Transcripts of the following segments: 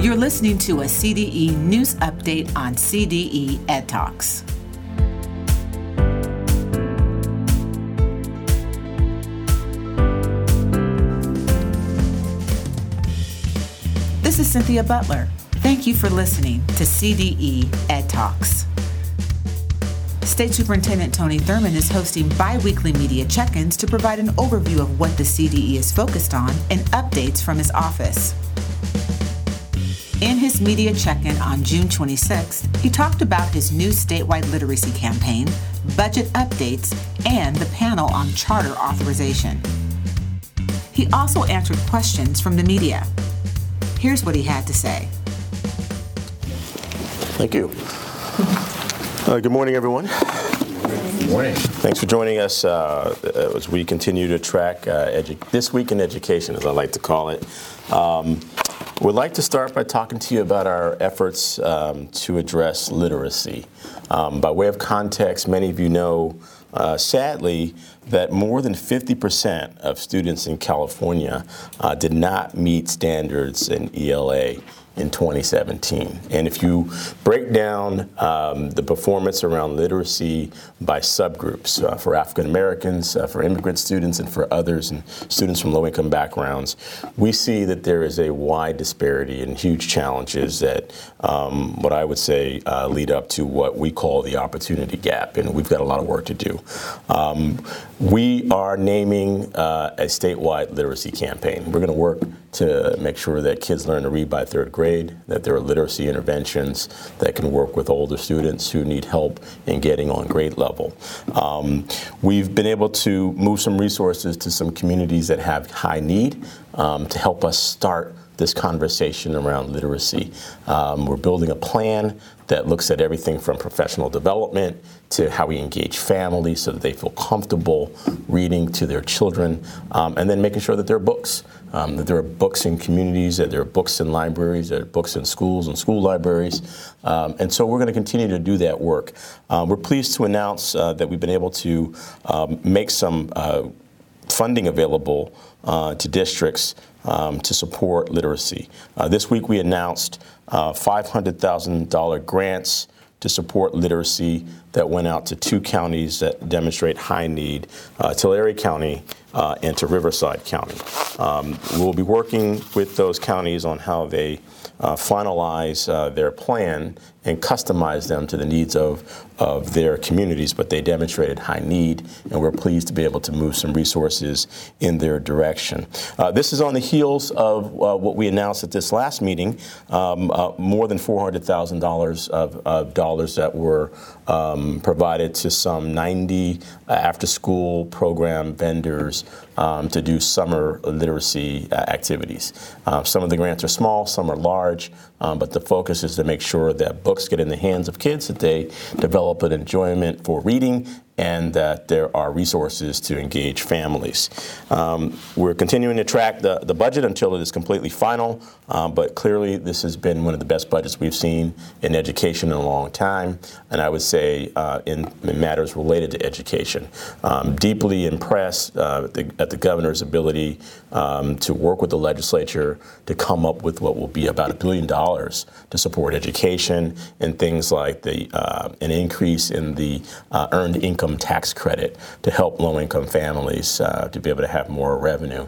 You're listening to a CDE news update on CDE Ed Talks. This is Cynthia Butler. Thank you for listening to CDE Ed Talks. State Superintendent Tony Thurmond is hosting bi-weekly media check-ins to provide an overview of what the CDE is focused on and updates from his office. In his media check-in on June 26th, he talked about his new statewide literacy campaign, budget updates, and the panel on charter authorization. He also answered questions from the media. Here's what he had to say. Thank you. Good morning, everyone. Good morning. Thanks for joining us as we continue to track This Week in Education, as I like to call it. We'd like to start by talking to you about our efforts to address literacy. By way of context, many of you know, sadly, that more than 50% of students in California did not meet standards in ELA in 2017. And if you break down the performance around literacy by subgroups, for African Americans, for immigrant students, and for others, and students from low-income backgrounds, we see that there is a wide disparity and huge challenges that what I would say lead up to what we call the opportunity gap, and we've got a lot of work to do. We are naming a statewide literacy campaign. We're going to work to make sure that kids learn to read by third grade, that there are literacy interventions that can work with older students who need help in getting on grade level. We've been able to move some resources to some communities that have high need to help us start this conversation around literacy. We're building a plan that looks at everything from professional development to how we engage families so that they feel comfortable reading to their children, and then making sure that there are books, that there are books in communities, that there are books in libraries, that there are books in schools and school libraries. And so we're going to continue to do that work. We're pleased to announce that we've been able to make some funding available to districts to support literacy. This week we announced $500,000 grants to support literacy that went out to 2 counties that demonstrate high need, Tulare County and to Riverside County. We'll be working with those counties on how they finalize their plan and customize them to the needs of their communities, but they demonstrated high need, and we're pleased to be able to move some resources in their direction. This is on the heels of what we announced at this last meeting, more than $400,000 of dollars that were provided to some 90 after-school program vendors to do summer literacy activities. Some of the grants are small, some are large, but the focus is to make sure that books get in the hands of kids, that they develop an enjoyment for reading, and that there are resources to engage families. We're continuing to track the budget until it is completely final, but clearly this has been one of the best budgets we've seen in education in a long time, and I would say in matters related to education. Deeply impressed at the governor's ability to work with the legislature to come up with what will be about $1 billion to support education and things like an increase in the earned income tax credit to help low-income families to be able to have more revenue.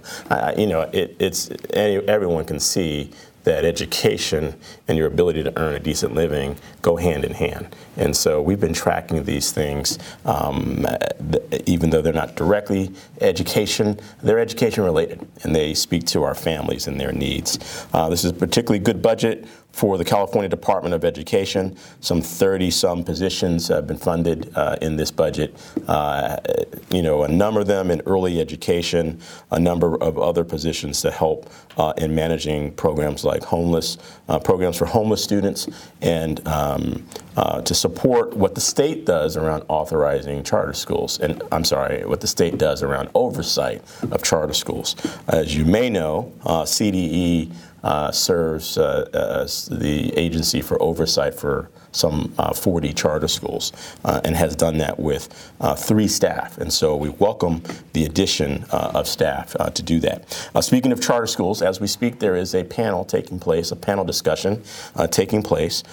Everyone can see that education and your ability to earn a decent living go hand in hand. And so we've been tracking these things, even though they're not directly education, they're education related, and they speak to our families and their needs. This is a particularly good budget for the California Department of Education. Some 30-some positions have been funded in this budget. A number of them in early education, a number of other positions to help in managing programs like programs for homeless students, and to support what the state does around authorizing charter schools. What the state does around oversight of charter schools. As you may know, CDE serves as the agency for oversight for some 40 charter schools and has done that with 3 staff. And so we welcome the addition of staff to do that. Speaking of charter schools, as we speak, there is a panel taking place, a panel discussion taking place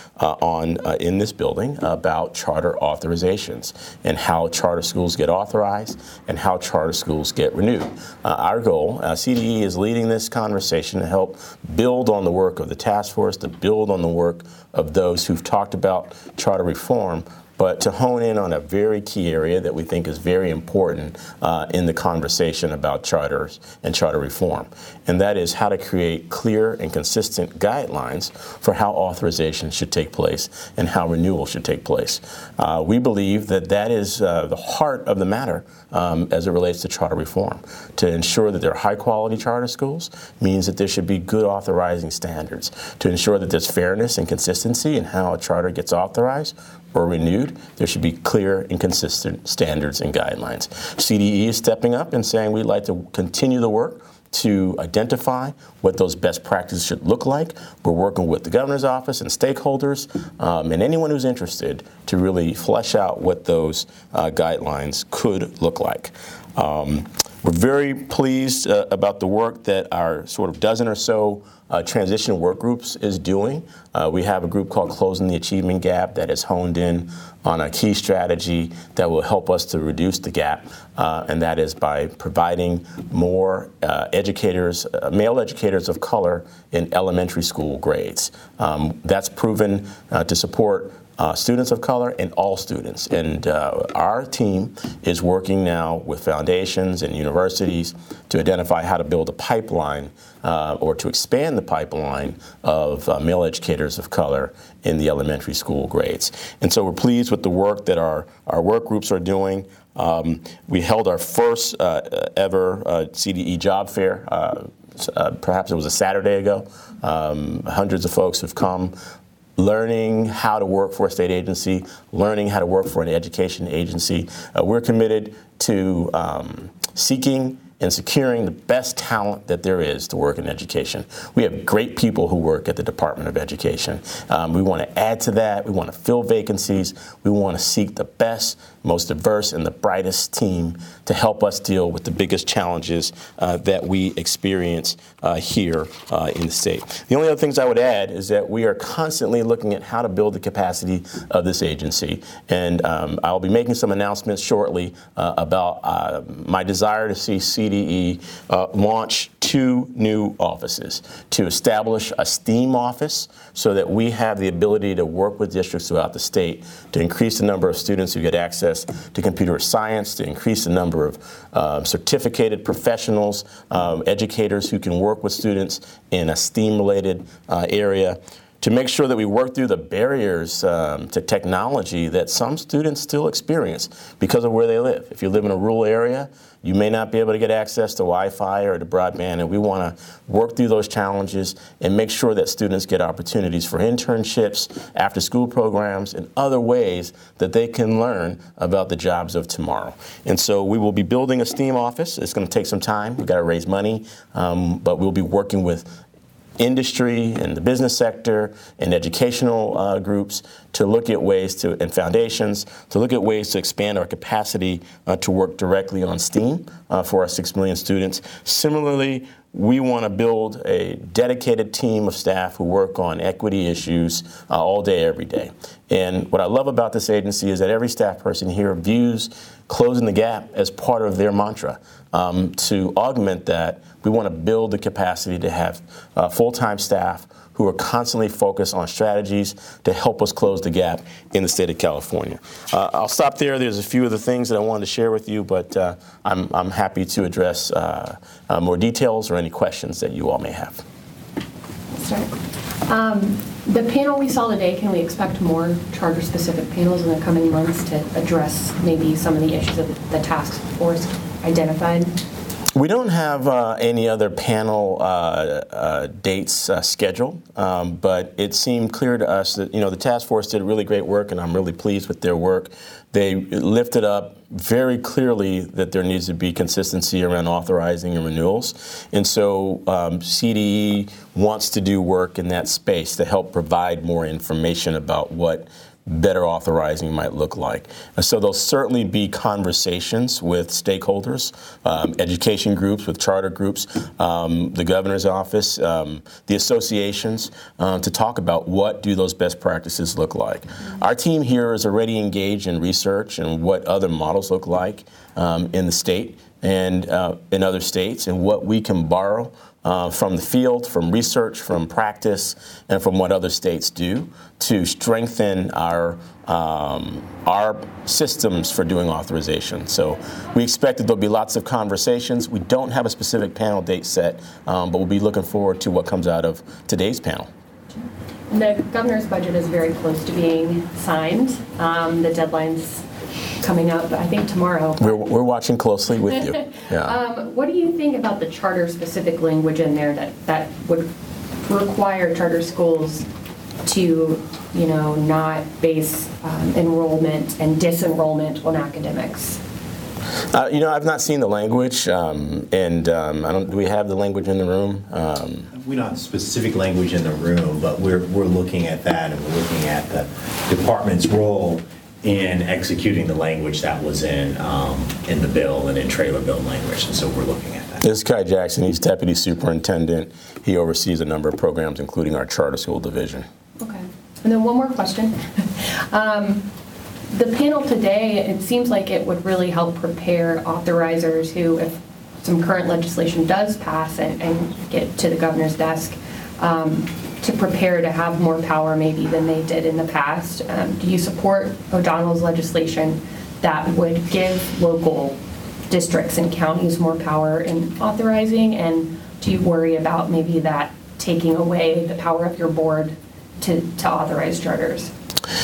in this building about charter authorizations and how charter schools get authorized and how charter schools get renewed. Our goal, CDE is leading this conversation to help build on the work of the task force, to build on the work of those who've talked about charter reform, but to hone in on a very key area that we think is very important in the conversation about charters and charter reform. And that is how to create clear and consistent guidelines for how authorization should take place and how renewal should take place. We believe that that is the heart of the matter as it relates to charter reform. To ensure that there are high-quality charter schools means that there should be good authorizing standards. To ensure that there's fairness and consistency in how a charter gets authorized or renewed, there should be clear and consistent standards and guidelines. CDE is stepping up and saying we'd like to continue the work to identify what those best practices should look like. We're working with the governor's office and stakeholders and anyone who's interested to really flesh out what those guidelines could look like. We're very pleased about the work that our sort of dozen or so transition work groups is doing. We have a group called Closing the Achievement Gap that is honed in on a key strategy that will help us to reduce the gap, and that is by providing more educators, male educators of color in elementary school grades. That's proven to support students of color and all students. And our team is working now with foundations and universities to identify how to build a pipeline or to expand the pipeline of male educators of color in the elementary school grades. And so we're pleased with the work that our work groups are doing. We held our first ever CDE job fair. Perhaps it was a Saturday ago. Hundreds of folks have come, learning how to work for a state agency, learning how to work for an education agency. We're committed to seeking and securing the best talent that there is to work in education. We have great people who work at the Department of Education. We want to add to that. We want to fill vacancies. We want to seek the best, most diverse, and the brightest team to help us deal with the biggest challenges that we experience here in the state. The only other things I would add is that we are constantly looking at how to build the capacity of this agency. And I'll be making some announcements shortly about my desire to see CDE launch 2 new offices, to establish a STEAM office so that we have the ability to work with districts throughout the state to increase the number of students who get access to computer science, to increase the number of certificated professionals, educators who can work with students in a STEAM-related area, to make sure that we work through the barriers to technology that some students still experience because of where they live. If you live in a rural area, you may not be able to get access to Wi-Fi or to broadband, and we want to work through those challenges and make sure that students get opportunities for internships, after-school programs, and other ways that they can learn about the jobs of tomorrow. And so we will be building a STEAM office. It's going to take some time. We've got to raise money, but we'll be working with industry and the business sector and educational groups to look at ways to, and foundations, to look at ways to expand our capacity to work directly on STEAM for our 6 million students. Similarly, we want to build a dedicated team of staff who work on equity issues all day, every day. And what I love about this agency is that every staff person here views closing the gap as part of their mantra. To augment that, we want to build the capacity to have full-time staff who are constantly focused on strategies to help us close the gap in the state of California. I'll stop there. There's a few of the things that I wanted to share with you, but I'm happy to address more details or any questions that you all may have. Start. The panel we saw today, can we expect more charter-specific panels in the coming months to address maybe some of the issues that the task force identified? We don't have any other panel dates scheduled, but it seemed clear to us that, the task force did really great work, and I'm really pleased with their work. They lifted up very clearly that there needs to be consistency around authorizing and renewals. And so CDE wants to do work in that space to help provide more information about what better authorizing might look like. And so there'll certainly be conversations with stakeholders, education groups, with charter groups, the governor's office, the associations, to talk about what do those best practices look like. Our team here is already engaged in research and what other models look like in the state and in other states, and what we can borrow from the field, from research, from practice, and from what other states do to strengthen our systems for doing authorization. So we expect that there'll be lots of conversations. We don't have a specific panel date set, but we'll be looking forward to what comes out of today's panel. The governor's budget is very close to being signed. The deadline's coming up, I think, tomorrow. We're watching closely with you. Yeah. What do you think about the charter-specific language in there that would require charter schools to, not base enrollment and disenrollment on academics? I've not seen the language, do we have the language in the room? We don't have specific language in the room, but we're looking at that, and we're looking at the department's role in executing the language that was in the bill and in trailer bill language, and so we're looking at that. This is Kai Jackson. He's Deputy Superintendent. He oversees a number of programs, including our charter school division. Okay. And then one more question. The panel today, it seems like it would really help prepare authorizers who, if some current legislation does pass and get to the governor's desk, to prepare to have more power maybe than they did in the past. Do you support O'Donnell's legislation that would give local districts and counties more power in authorizing? And do you worry about maybe that taking away the power of your board to authorize charters?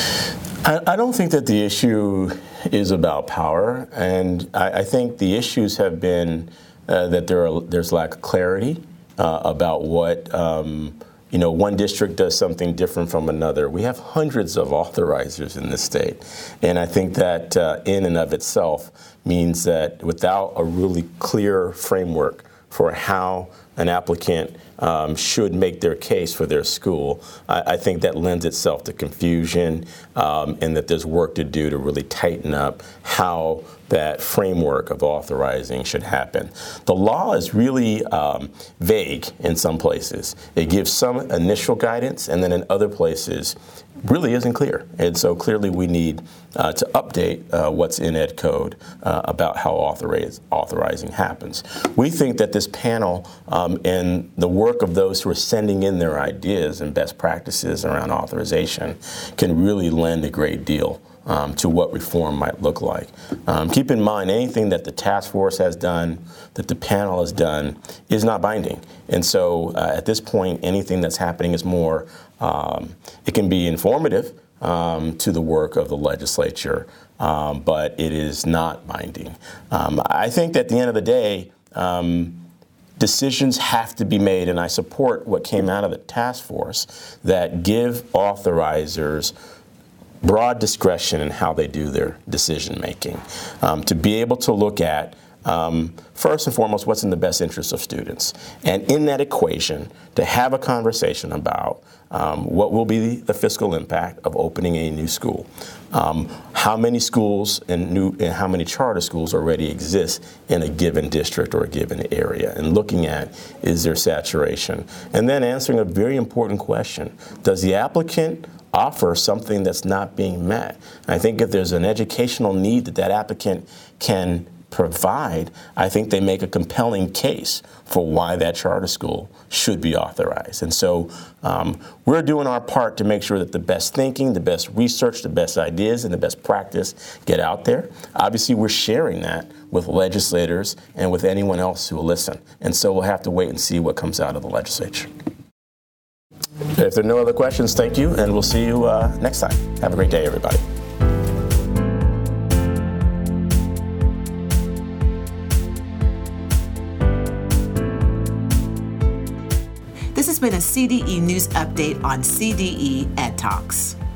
I don't think that the issue is about power, and I think the issues have been that there's lack of clarity about what one district does something different from another. We have hundreds of authorizers in this state, and I think that in and of itself means that without a really clear framework for how an applicant should make their case for their school, I think that lends itself to confusion, and that there's work to do to really tighten up how that framework of authorizing should happen. The law is really vague in some places. It gives some initial guidance, and then in other places really isn't clear. And so clearly we need to update what's in Ed Code about how authorizing happens. We think that this panel and the work of those who are sending in their ideas and best practices around authorization can really lend a great deal to what reform might look like. Keep in mind, anything that the task force has done, that the panel has done, is not binding. And so at this point, anything that's happening is more, it can be informative to the work of the legislature, but it is not binding. I think that at the end of the day, decisions have to be made, and I support what came out of the task force that give authorizers broad discretion in how they do their decision making, to be able to look at first and foremost what's in the best interest of students, and in that equation to have a conversation about what will be the fiscal impact of opening a new school, how many schools and how many charter schools already exist in a given district or a given area, and looking at is there saturation, and then answering a very important question: does the applicant offer something that's not being met? And I think if there's an educational need that applicant can provide, I think they make a compelling case for why that charter school should be authorized. And so we're doing our part to make sure that the best thinking, the best research, the best ideas, and the best practice get out there. Obviously, we're sharing that with legislators and with anyone else who will listen. And so we'll have to wait and see what comes out of the legislature. If there are no other questions, thank you, and we'll see you next time. Have a great day, everybody. This has been a CDE News Update on CDE Ed Talks.